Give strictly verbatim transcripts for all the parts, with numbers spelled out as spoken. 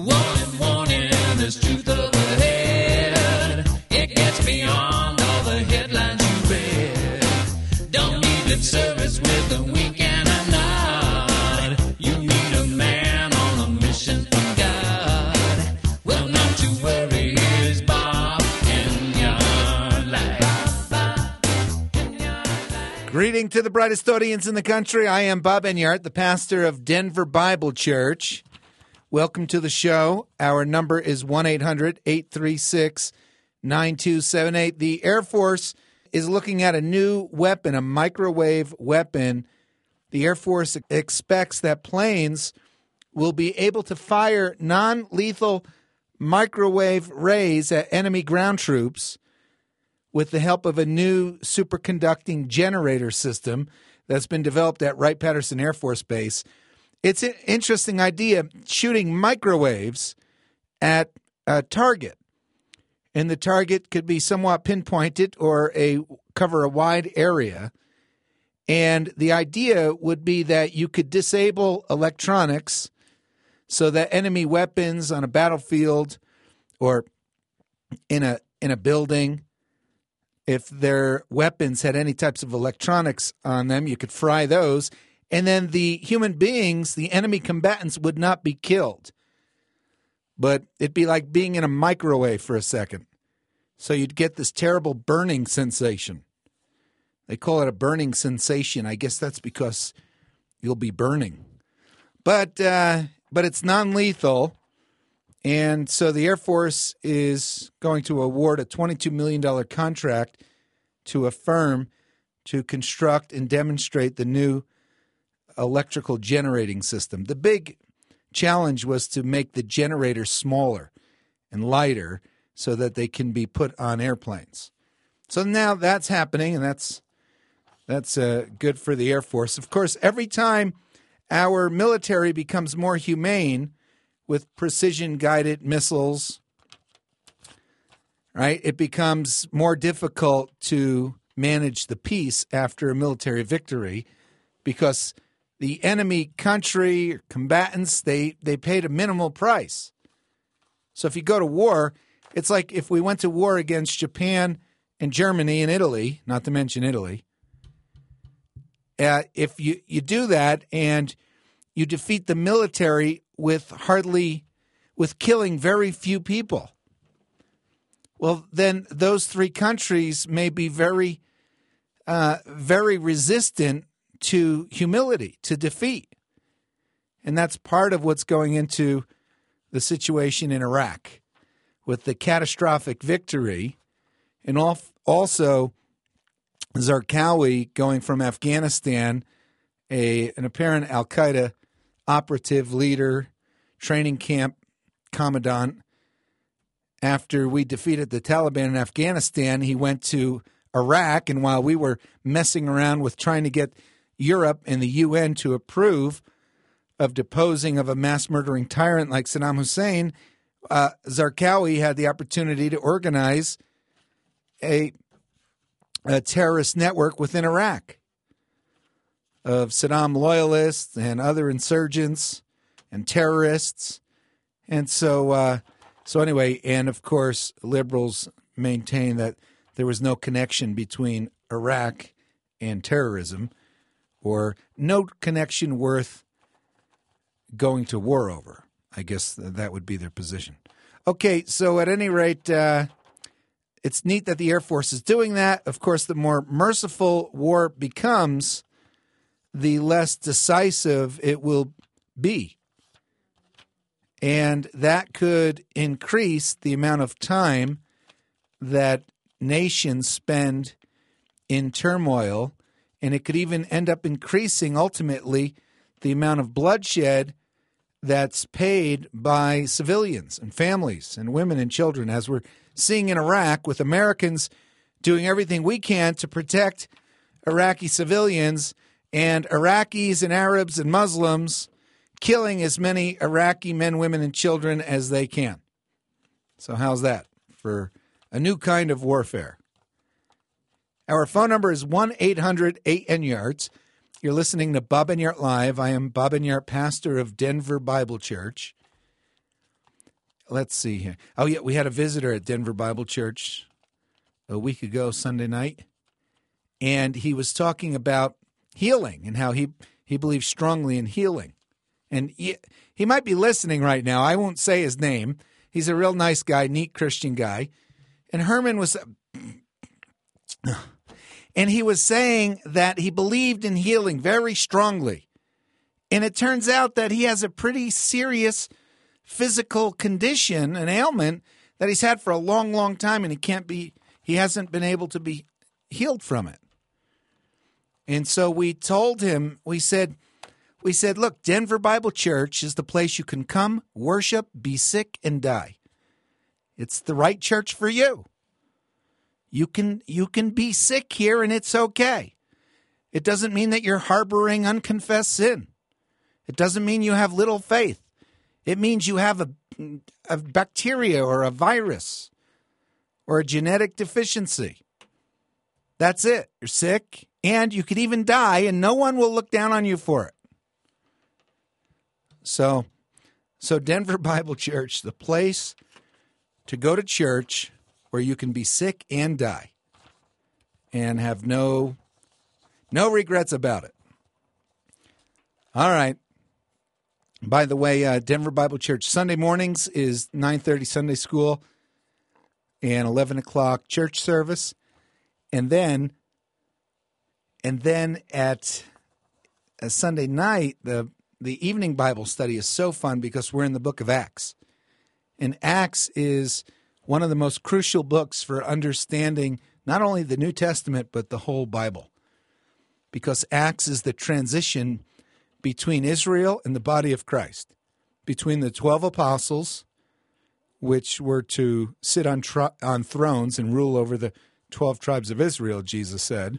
Warning, warning, there's truth up ahead. It gets beyond all the headlines you read. Don't need lip service with a wink and a nod. You need a man on a mission from God. Well, not to worry, here's Bob Enyart Live. Greeting to the brightest audience in the country. I am Bob Enyart, the pastor of Denver Bible Church. Welcome to the show. Our number is one eight hundred eight three six nine two seven eight. The Air Force is looking at a new weapon, a microwave weapon. The Air Force expects that planes will be able to fire non-lethal microwave rays at enemy ground troops with the help of a new superconducting generator system that's been developed at Wright-Patterson Air Force Base. It's an interesting idea, shooting microwaves at a target. And the target could be somewhat pinpointed or a cover a wide area. And the idea would be that you could disable electronics so that enemy weapons on a battlefield or in a in a building, if their weapons had any types of electronics on them, you could fry those. And then the human beings, the enemy combatants, would not be killed. But it'd be like being in a microwave for a second. So you'd get this terrible burning sensation. They call it a burning sensation. I guess that's because you'll be burning. But uh, but it's non-lethal. And so the Air Force is going to award a twenty-two million dollars contract to a firm to construct and demonstrate the new electrical generating system. The big challenge was to make the generator smaller and lighter so that they can be put on airplanes. So now that's happening, and that's that's uh, good for the Air Force. Of course, every time our military becomes more humane with precision-guided missiles, right, it becomes more difficult to manage the peace after a military victory because the enemy country, combatants, they, they paid a minimal price. So if you go to war, it's like if we went to war against Japan and Germany and Italy, not to mention Italy. Uh, if you, you do that and you defeat the military with hardly, with killing very few people, well, then those three countries may be very, uh, very resistant to humility, to defeat. And that's part of what's going into the situation in Iraq with the catastrophic victory and also Zarqawi going from Afghanistan, a an apparent al-Qaeda operative leader, training camp commandant. After we defeated the Taliban in Afghanistan, he went to Iraq, and while we were messing around with trying to get Europe and the U N to approve of deposing of a mass-murdering tyrant like Saddam Hussein, uh, Zarqawi had the opportunity to organize a, a terrorist network within Iraq of Saddam loyalists and other insurgents and terrorists. And so, uh, so anyway, and of course, liberals maintain that there was no connection between Iraq and terrorism, or no connection worth going to war over. I guess that would be their position. Okay, so at any rate, uh, it's neat that the Air Force is doing that. Of course, the more merciful war becomes, the less decisive it will be. And that could increase the amount of time that nations spend in turmoil, and it could even end up increasing, ultimately, the amount of bloodshed that's paid by civilians and families and women and children, as we're seeing in Iraq, with Americans doing everything we can to protect Iraqi civilians, and Iraqis and Arabs and Muslims killing as many Iraqi men, women, and children as they can. So how's that for a new kind of warfare? Our phone number is one eight hundred eight N Y A R T S. You're listening to Bob Enyart Live. I am Bob Enyart, pastor of Denver Bible Church. let's see here. Oh, yeah, we had a visitor at Denver Bible Church a week ago, Sunday night, and he was talking about healing and how he, he believes strongly in healing. And he, he might be listening right now. I won't say his name. He's a real nice guy, neat Christian guy. And Herman was, and he was saying that he believed in healing very strongly. And it turns out that he has a pretty serious physical condition, an ailment that he's had for a long, long time, and he can't be, he hasn't been able to be healed from it. And so we told him, we said, we said, look, Denver Bible Church is the place you can come, worship, be sick, and die. It's the right church for you. You can, you can be sick here, and it's okay. It doesn't mean that you're harboring unconfessed sin. It doesn't mean you have little faith. It means you have a, a bacteria or a virus or a genetic deficiency. That's it. You're sick, and you could even die, and no one will look down on you for it. So, so Denver Bible Church, the place to go to church where you can be sick and die and have no, no regrets about it. All right. By the way, uh, Denver Bible Church Sunday mornings is nine thirty Sunday school and eleven o'clock church service. And then, and then at a Sunday night, the the evening Bible study is so fun because we're in the book of Acts. And Acts is one of the most crucial books for understanding not only the New Testament, but the whole Bible. Because Acts is the transition between Israel and the body of Christ, between the twelve apostles, which were to sit on tr- on thrones and rule over the twelve tribes of Israel, Jesus said,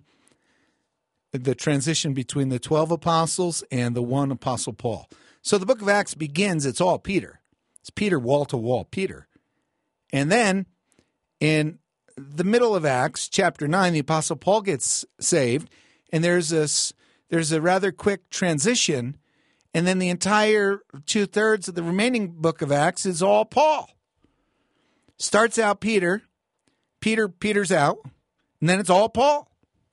the transition between the twelve apostles and the one apostle Paul. So the book of Acts begins, it's all Peter. It's Peter wall-to-wall Peter. And then in the middle of Acts, chapter nine, the apostle Paul gets saved, and there's this there's a rather quick transition, and then the entire two-thirds of the remaining book of Acts is all Paul. Starts out Peter, Peter, Peter's out, and then it's all Paul.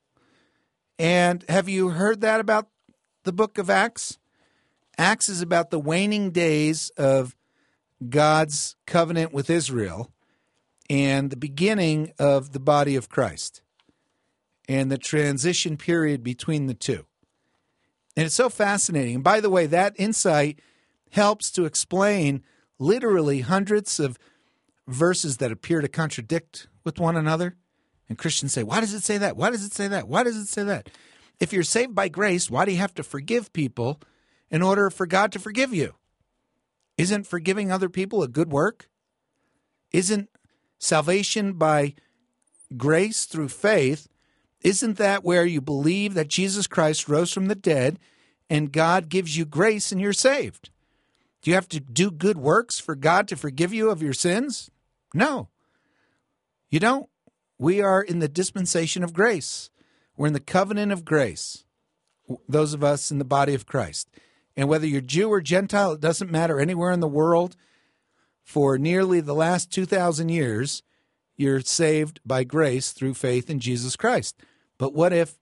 And have you heard that about the book of Acts? Acts is about the waning days of God's covenant with Israel and the beginning of the body of Christ and the transition period between the two. And it's so fascinating. And by the way, that insight helps to explain literally hundreds of verses that appear to contradict with one another. And Christians say, why does it say that? Why does it say that? Why does it say that? If you're saved by grace, why do you have to forgive people in order for God to forgive you? Isn't forgiving other people a good work? Isn't salvation by grace through faith, isn't that where you believe that Jesus Christ rose from the dead and God gives you grace and you're saved? Do you have to do good works for God to forgive you of your sins? No, you don't. We are in the dispensation of grace. We're in the covenant of grace, those of us in the body of Christ. And whether you're Jew or Gentile, it doesn't matter. Anywhere in the world, for nearly the last two thousand years, you're saved by grace through faith in Jesus Christ. But what if,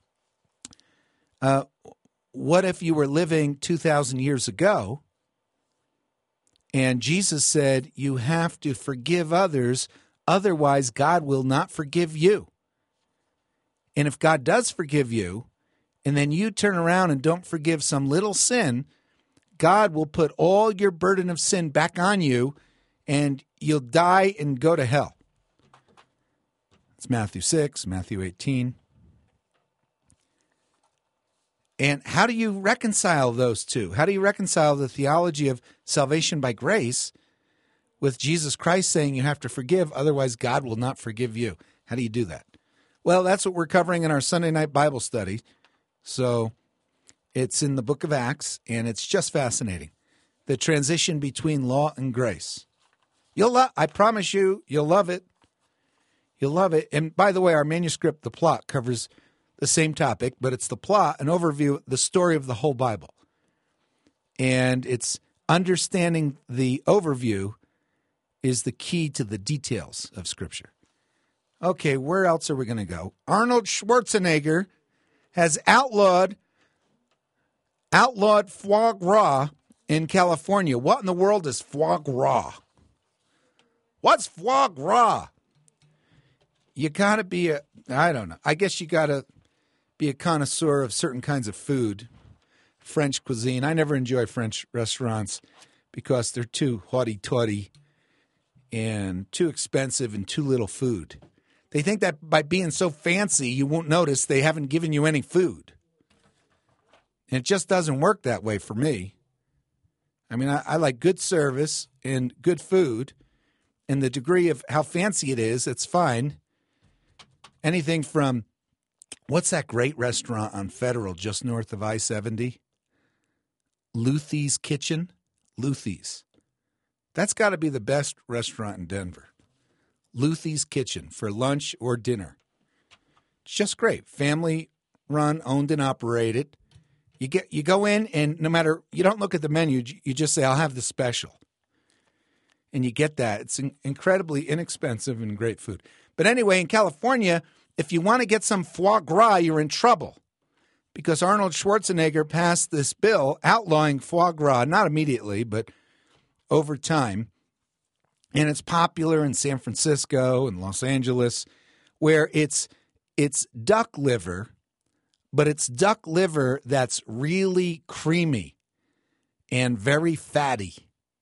uh, what if you were living two thousand years ago, and Jesus said you have to forgive others, otherwise God will not forgive you. And if God does forgive you, and then you turn around and don't forgive some little sin, God will put all your burden of sin back on you, and you'll die and go to hell. It's Matthew six, Matthew eighteen. And how do you reconcile those two? How do you reconcile the theology of salvation by grace with Jesus Christ saying you have to forgive, otherwise God will not forgive you? How do you do that? Well, that's what we're covering in our Sunday night Bible study. So it's in the book of Acts, and it's just fascinating. The transition between law and grace. You'll lo- I promise you, you'll love it. You'll love it. And by the way, our manuscript, The Plot, covers the same topic, but it's the plot, an overview, the story of the whole Bible. And it's understanding the overview is the key to the details of Scripture. Okay, where else are we going to go? Arnold Schwarzenegger has outlawed outlawed foie gras in California. What in the world is foie gras? What's foie gras? You got to be a, I don't know. I guess you got to be a connoisseur of certain kinds of food, French cuisine. I never enjoy French restaurants because they're too haughty-taughty and too expensive and too little food. They think that by being so fancy, you won't notice they haven't given you any food. And it just doesn't work that way for me. I mean, I, I like good service and good food, and the degree of how fancy it is, it's fine. Anything from, what's that great restaurant on Federal just north of I seventy? Luthie's Kitchen? Luthie's. That's got to be the best restaurant in Denver. Luthie's Kitchen for lunch or dinner. It's just great. Family run, owned and operated. You get you go in and no matter, you don't look at the menu, you just say, I'll have the special. And you get that. It's in, incredibly inexpensive and great food. But anyway, in California, if you want to get some foie gras, you're in trouble. Because Arnold Schwarzenegger passed this bill outlawing foie gras, not immediately, but over time. And it's popular in San Francisco and Los Angeles, where it's it's duck liver, but it's duck liver that's really creamy and very fatty.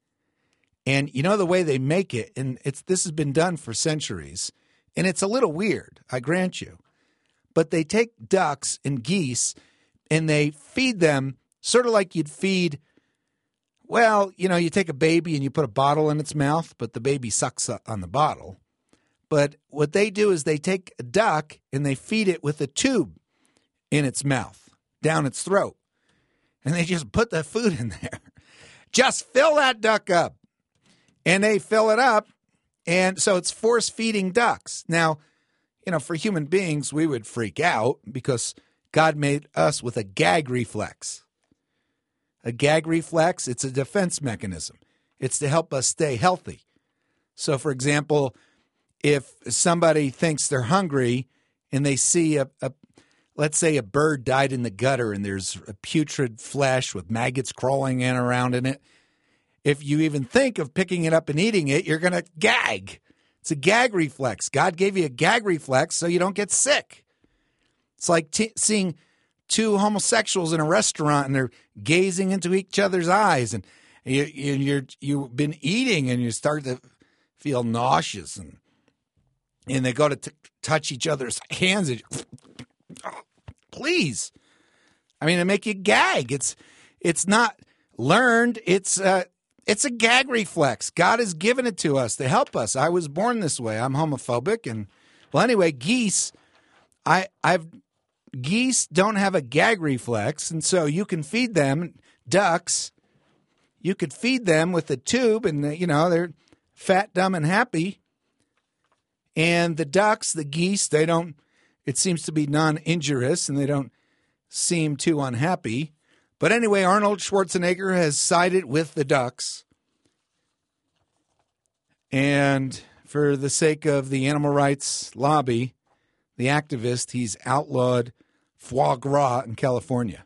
And you know the way they make it, and it's this has been done for centuries, and it's a little weird, I grant you. But they take ducks and geese, and they feed them sort of like you'd feed. Well, you know, you take a baby and you put a bottle in its mouth, but the baby sucks on the bottle. But what they do is they take a duck and they feed it with a tube in its mouth, down its throat. And they just put the food in there. Just fill that duck up. And they fill it up. And so it's force-feeding ducks. Now, you know, for human beings, we would freak out because God made us with a gag reflex. A gag reflex, it's a defense mechanism. It's to help us stay healthy. So, for example, if somebody thinks they're hungry and they see a, a let's say a bird died in the gutter and there's a putrid flesh with maggots crawling in around in it, if you even think of picking it up and eating it, you're going to gag. It's a gag reflex. God gave you a gag reflex so you don't get sick. It's like t- seeing two homosexuals in a restaurant and they're gazing into each other's eyes, and you, you, you're you've been eating and you start to feel nauseous, and and they go to t- touch each other's hands. And, oh, please, I mean, it make you gag. It's it's not learned. It's uh, it's a gag reflex. God has given it to us to help us. I was born this way. I'm homophobic, and well, anyway, geese. I I've. Geese don't have a gag reflex, and so you can feed them, ducks, you could feed them with a tube, and, you know, they're fat, dumb, and happy. And the ducks, the geese, they don't, it seems to be non-injurious, and they don't seem too unhappy. But anyway, Arnold Schwarzenegger has sided with the ducks. And for the sake of the animal rights lobby, the activist, he's outlawed foie gras in California.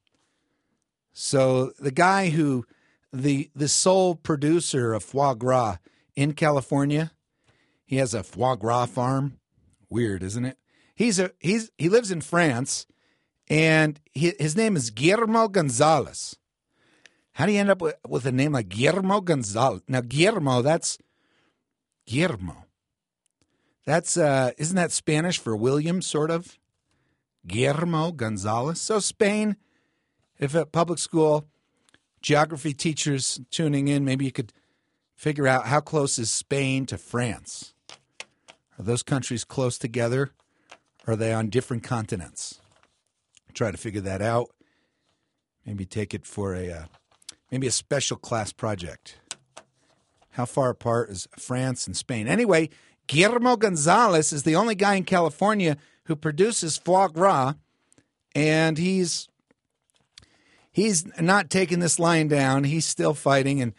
So the guy who, the the sole producer of foie gras in California, he has a foie gras farm. Weird, isn't it? He's a he's he lives in France, and he, his name is Guillermo Gonzalez. How do you end up with, with a name like Guillermo Gonzalez? Now, Guillermo, that's Guillermo. That's, uh, isn't that Spanish for William, sort of? Guillermo Gonzalez. So Spain, if at public school, geography teachers tuning in, maybe you could figure out how close is Spain to France. Are those countries close together? Or are they on different continents? Try to figure that out. Maybe take it for a, uh, maybe a special class project. How far apart is France and Spain? Anyway, Guillermo Gonzalez is the only guy in California who produces foie gras, and he's he's not taking this lying down. He's still fighting, and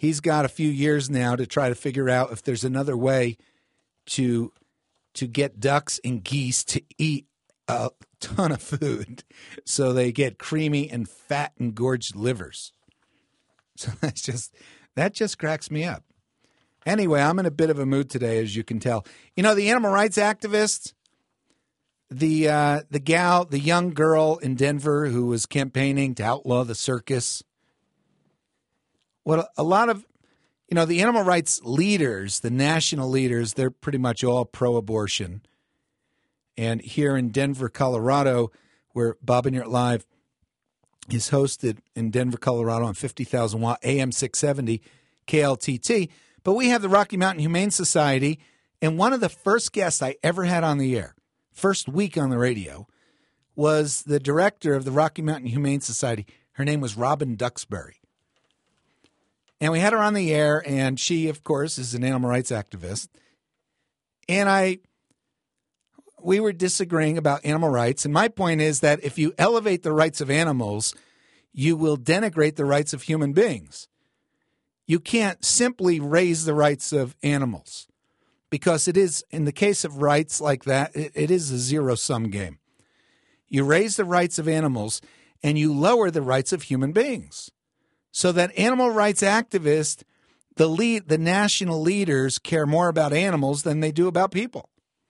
he's got a few years now to try to figure out if there's another way to to get ducks and geese to eat a ton of food so they get creamy and fat and gorged livers. So that's just that just cracks me up. Anyway, I'm in a bit of a mood today, as you can tell. You know, the animal rights activists, the uh, the gal, the young girl in Denver who was campaigning to outlaw the circus. Well, a lot of, you know, the animal rights leaders, the national leaders, they're pretty much all pro-abortion. And here in Denver, Colorado, where Bob and You're Live is hosted in Denver, Colorado on fifty thousand watt A M six seventy K L T T. But we have the Rocky Mountain Humane Society, and one of the first guests I ever had on the air, first week on the radio, was the director of the Rocky Mountain Humane Society. Her name was Robin Duxbury. And we had her on the air, and she, of course, is an animal rights activist. And I, we were disagreeing about animal rights. And my point is that if you elevate the rights of animals, you will denigrate the rights of human beings. You can't simply raise the rights of animals because it is, in the case of rights like that, it, it is a zero-sum game. You raise the rights of animals and you lower the rights of human beings. So that animal rights activists, the lead, the national leaders care more about animals than they do about people.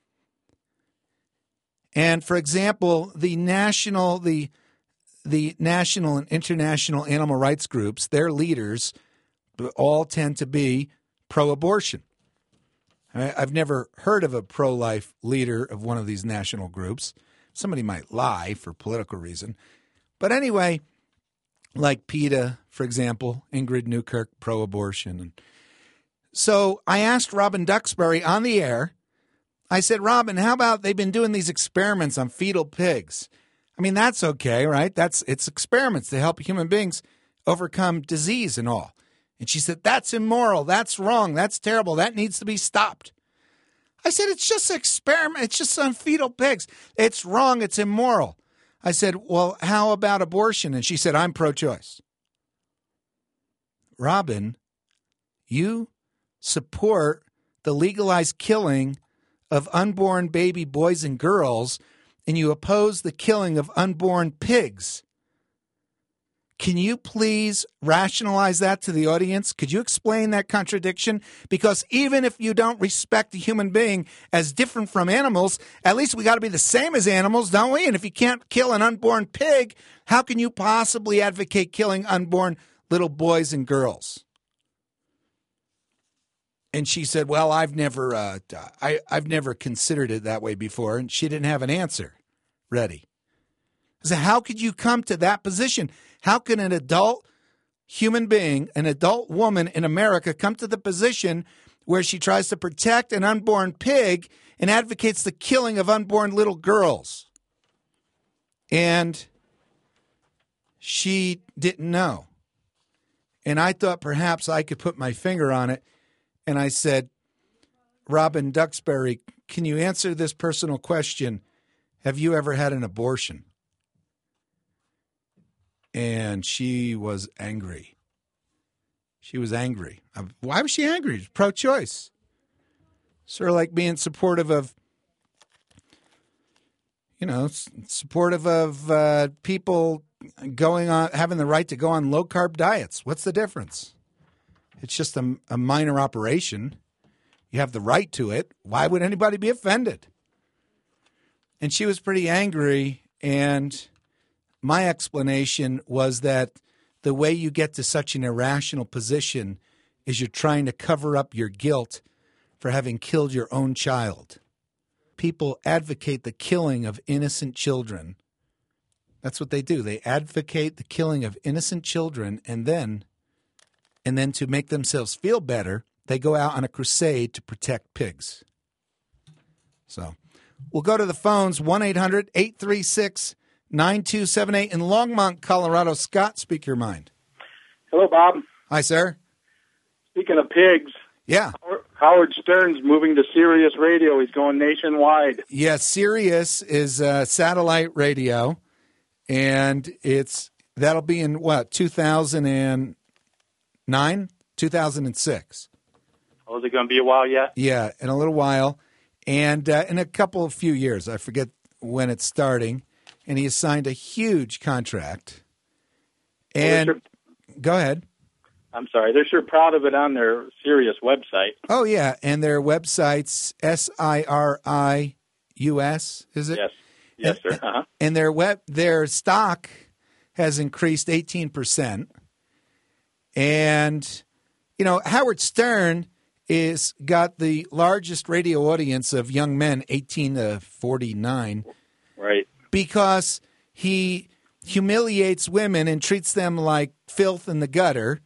And for example, the national, the the national and international animal rights groups, their leaders all tend to be pro-abortion. I've never heard of a pro-life leader of one of these national groups. Somebody might lie for political reason. But anyway, like PETA, for example, Ingrid Newkirk, pro-abortion. And so I asked Robin Duxbury on the air, I said, Robin, how about they've been doing these experiments on fetal pigs? I mean, that's okay, right? That's it's experiments to help human beings overcome disease and all. And she said, that's immoral. That's wrong. That's terrible. That needs to be stopped. I said, it's just an experiment. It's just on fetal pigs. It's wrong. It's immoral. I said, well, how about abortion? And she said, I'm pro-choice. Robin, you support the legalized killing of unborn baby boys and girls, and you oppose the killing of unborn pigs. Can you please rationalize that to the audience? Could you explain that contradiction? Because even if you don't respect a human being as different from animals, at least we got to be the same as animals, don't we? And if you can't kill an unborn pig, how can you possibly advocate killing unborn little boys and girls? And she said, well, I've never, uh, I, I've never considered it that way before. And she didn't have an answer ready. I said, how could you come to that position? How can an adult human being, an adult woman in America, come to the position where she tries to protect an unborn pig and advocates the killing of unborn little girls? And she didn't know. And I thought perhaps I could put my finger on it. And I said, Robin Duxbury, can you answer this personal question? Have you ever had an abortion? And she was angry. She was angry. Why was she angry? Pro-choice. Sort of like being supportive of, you know, supportive of uh, people going on, having the right to go on low-carb diets. What's the difference? It's just a, a minor operation. You have the right to it. Why would anybody be offended? And she was pretty angry, and my explanation was that the way you get to such an irrational position is you're trying to cover up your guilt for having killed your own child. People advocate the killing of innocent children. That's what they do. They advocate the killing of innocent children, and then, and then to make themselves feel better, they go out on a crusade to protect pigs. So we'll go to the phones, one eight hundred eight three six nine two seven eight in Longmont, Colorado. Scott, speak your mind. Hello, Bob. Hi, sir. Speaking of pigs, yeah, Howard Stern's moving to Sirius Radio. He's going nationwide. Yes, yeah, Sirius is uh, satellite radio, and it's that'll be in what two thousand nine. two thousand six. Oh, is it going to be a while yet? Yeah, in a little while. And uh, in a couple of few years, I forget when it's starting. And he has signed a huge contract. And well, sure, go ahead. I'm sorry. They're sure proud of it on their Sirius website. Oh, yeah. And their website's S I R I U S, is it? Yes. Yes, and, sir. Uh-huh. And their web, their stock has increased eighteen percent. And, you know, Howard Stern is got the largest radio audience of young men, eighteen to forty-nine. Right. Because he humiliates women and treats them like filth in the gutter.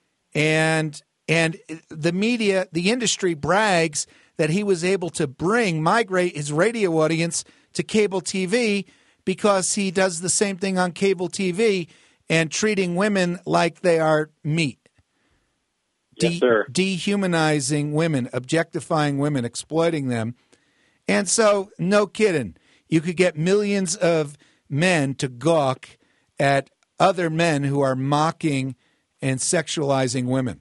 And and the media, the industry brags that he was able to bring, migrate his radio audience to cable T V because he does the same thing on cable T V and treating women like they are meat. Yes, De- sir. Dehumanizing women, objectifying women, exploiting them. And so, no kidding, you could get millions of men to gawk at other men who are mocking and sexualizing women.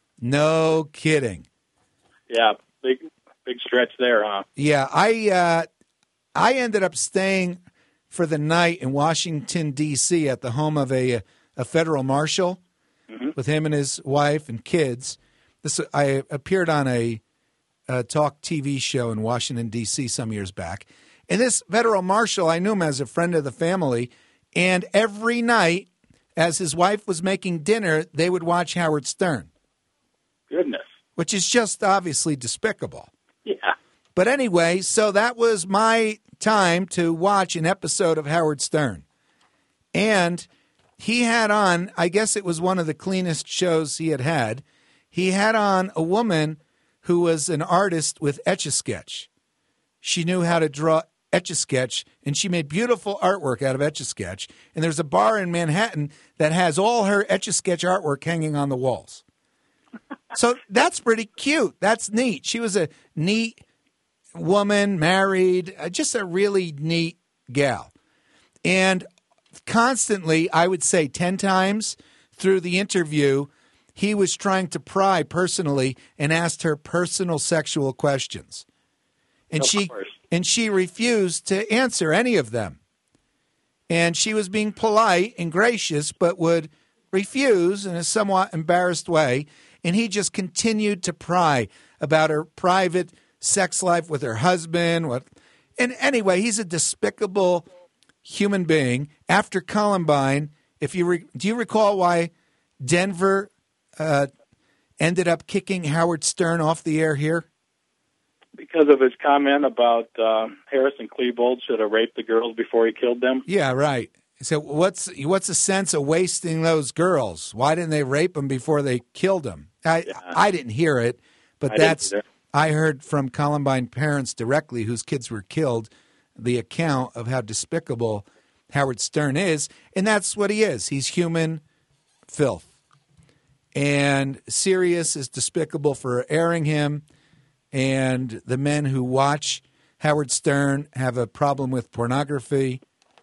No kidding. Yeah, big big stretch there, huh? Yeah, I uh, I ended up staying for the night in Washington, D C at the home of a a federal marshal mm-hmm. with him and his wife and kids. This I appeared on a, a talk T V show in Washington, D C some years back. And this federal marshal, I knew him as a friend of the family, and every night as his wife was making dinner, they would watch Howard Stern. Goodness. Which is just obviously despicable. Yeah. But anyway, so that was my time to watch an episode of Howard Stern. And he had on, I guess it was one of the cleanest shows he had had, he had on a woman who was an artist with Etch-a-Sketch. She knew how to draw Etch-a-Sketch, and she made beautiful artwork out of Etch-a-Sketch. And there's a bar in Manhattan that has all her Etch-a-Sketch artwork hanging on the walls. So that's pretty cute. That's neat. She was a neat woman, married, uh, just a really neat gal. And constantly, I would say ten times through the interview, he was trying to pry personally and asked her personal sexual questions. And Of she course. and she refused to answer any of them. And she was being polite and gracious, but would refuse in a somewhat embarrassed way. And he just continued to pry about her private sex life with her husband. What? And anyway, he's a despicable human being. After Columbine, if you re, do you recall why Denver uh, ended up kicking Howard Stern off the air here? Because of his comment about uh, Harrison Klebold should have raped the girls before he killed them. Yeah, right. So what's what's the sense of wasting those girls? Why didn't they rape them before they killed them? I Yeah. I didn't hear it, but I didn't that's either. I heard from Columbine parents directly whose kids were killed the account of how despicable Howard Stern is, and that's what he is. He's human filth. And Sirius is despicable for airing him, and the men who watch Howard Stern have a problem with pornography.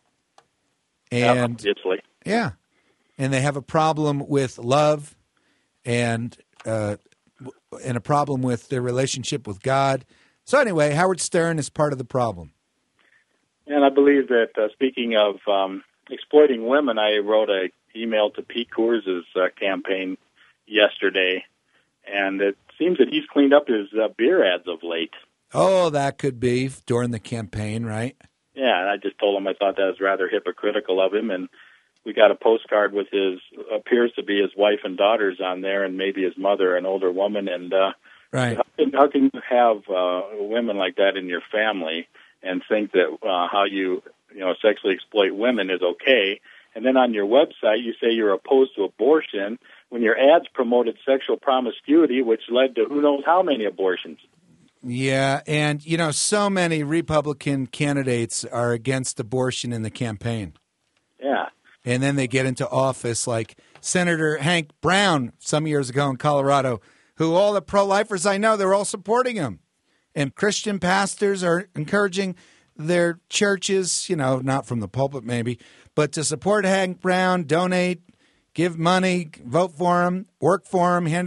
And Obviously. yeah, and they have a problem with love, and uh, and a problem with their relationship with God. So anyway, Howard Stern is part of the problem. And I believe that, uh, speaking of um, exploiting women, I wrote an email to Pete Coors' uh, campaign yesterday, and it seems that he's cleaned up his uh, beer ads of late. Oh, that could be during the campaign, right? Yeah, and I just told him I thought that was rather hypocritical of him, and we got a postcard with his, appears to be his wife and daughters on there, and maybe his mother, an older woman, and uh, Right. how, can, how can you have uh, women like that in your family and think that uh, how you, you know, sexually exploit women is okay, and then on your website you say you're opposed to abortion when your ads promoted sexual promiscuity, which led to who knows how many abortions. Yeah, and, you know, so many Republican candidates are against abortion in the campaign. Yeah. And then they get into office like Senator Hank Brown some years ago in Colorado, who all the pro-lifers I know, they're all supporting him. And Christian pastors are encouraging their churches, you know, not from the pulpit maybe, but to support Hank Brown, donate, give money, vote for him, work for him, hand out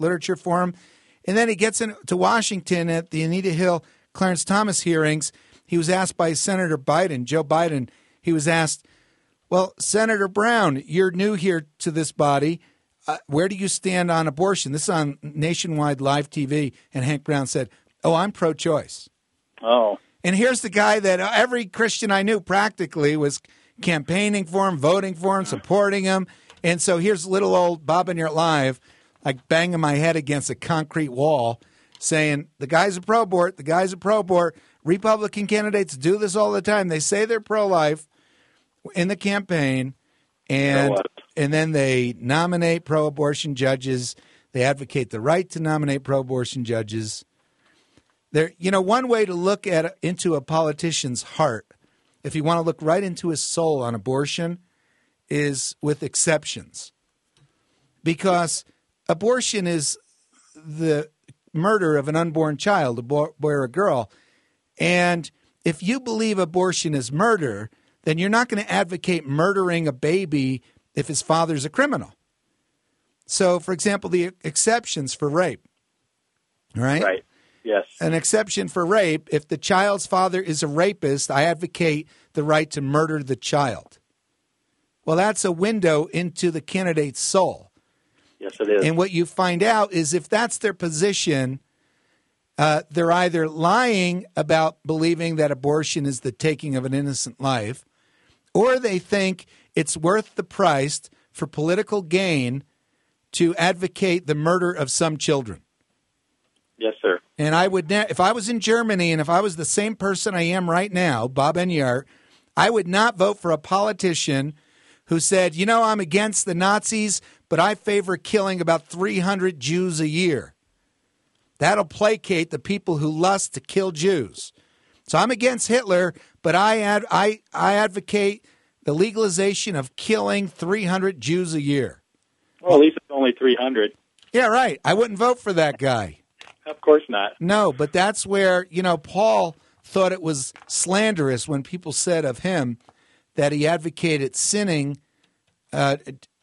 Literature Forum. And then he gets into Washington at the Anita Hill Clarence Thomas hearings. He was asked by Senator Biden, Joe Biden, he was asked, well, Senator Brown, you're new here to this body. Uh, where do you stand on abortion? This is on Nationwide Live T V. And Hank Brown said, oh, I'm pro-choice. Oh. And here's the guy that every Christian I knew practically was campaigning for him, voting for him, supporting him. And so here's little old Bob in your live, like banging my head against a concrete wall, saying, the guy's a pro-abort, the guy's a pro-abort. Republican candidates do this all the time. They say they're pro-life in the campaign, and You know and then they nominate pro-abortion judges. They advocate the right to nominate pro-abortion judges. There, you know, one way to look at into a politician's heart, if you want to look right into his soul on abortion, is with exceptions. Because abortion is the murder of an unborn child, a boy or a girl. And if you believe abortion is murder, then you're not going to advocate murdering a baby if his father's a criminal. So, for example, the exceptions for rape, right? Right. Yes. An exception for rape, if the child's father is a rapist, I advocate the right to murder the child. Well, that's a window into the candidate's soul. Yes, it is. And what you find out is if that's their position, uh, they're either lying about believing that abortion is the taking of an innocent life, or they think it's worth the price for political gain to advocate the murder of some children. Yes, sir. And I would, ne- if I was in Germany and if I was the same person I am right now, Bob Enyart, I would not vote for a politician who said, you know, I'm against the Nazis, but I favor killing about three hundred Jews a year. That'll placate the people who lust to kill Jews. So I'm against Hitler, but I ad- I, I advocate the legalization of killing three hundred Jews a year. Well, at least it's only three hundred. Yeah, right. I wouldn't vote for that guy. Of course not. No, but that's where, you know, Paul thought it was slanderous when people said of him that he advocated sinning uh,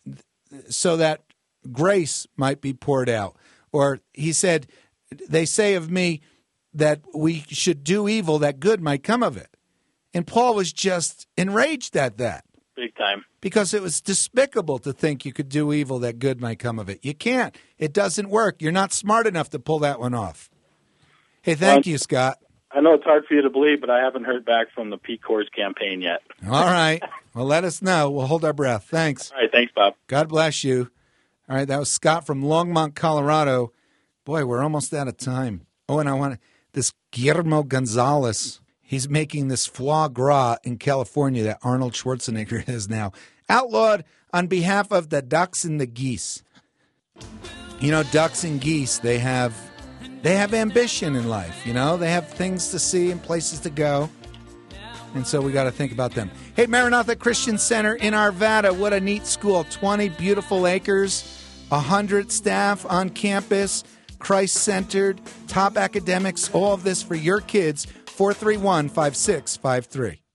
so that grace might be poured out. Or he said, they say of me that we should do evil that good might come of it. And Paul was just enraged at that. Big time. Because it was despicable to think you could do evil that good might come of it. You can't. It doesn't work. You're not smart enough to pull that one off. Hey, thank Well, you, Scott. I know it's hard for you to believe, but I haven't heard back from the P C O R S campaign yet. All right. Well, let us know. We'll hold our breath. Thanks. All right. Thanks, Bob. God bless you. All right. That was Scott from Longmont, Colorado. Boy, we're almost out of time. Oh, and I want to, this Guillermo Gonzalez. He's making this foie gras in California that Arnold Schwarzenegger is now. Outlawed on behalf of the ducks and the geese. You know, ducks and geese, they have they have ambition in life, you know? They have things to see and places to go. And so we got to think about them. Hey, Maranatha Christian Center in Arvada, what a neat school. twenty beautiful acres, one hundred staff on campus, Christ-centered, top academics, all of this for your kids. four three one, five six five three.